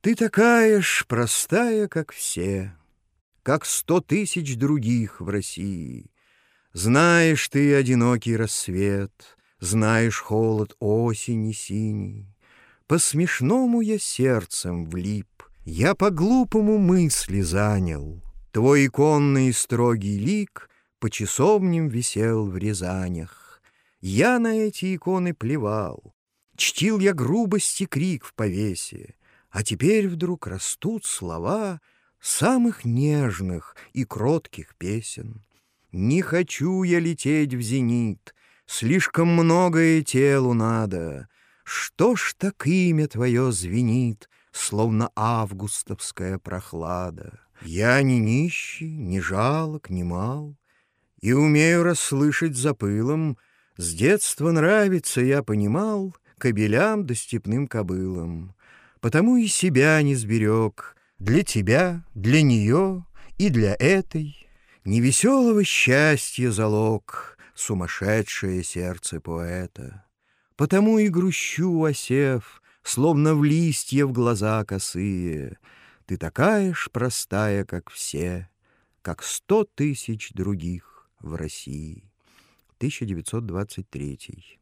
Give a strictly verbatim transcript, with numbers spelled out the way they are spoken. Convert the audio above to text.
Ты такая ж простая, как все, как сто тысяч других в России. Знаешь ты одинокий рассвет, знаешь холод осени синий. По-смешному я сердцем влип, я по-глупому мысли занял. Твой иконный и строгий лик по часовням висел в Рязанях. Я на эти иконы плевал, чтил я грубости крик в повесе. А теперь вдруг растут слова самых нежных и кротких песен. Не хочу я лететь в зенит, слишком многое телу надо. Что ж так имя твое звенит, словно августовская прохлада? Я не нищий, не жалок, не мал, и умею расслышать за пылом. С детства нравится, я понимал, кобелям да степным кобылам. Потому и себя не сберег для тебя, для нее и для этой. Невеселого счастья залог сумасшедшее сердце поэта. Потому и грущу, осев, словно в листья в глаза косые. Ты такая ж простая, как все, как сто тысяч других в России. тысяча девятьсот двадцать третий.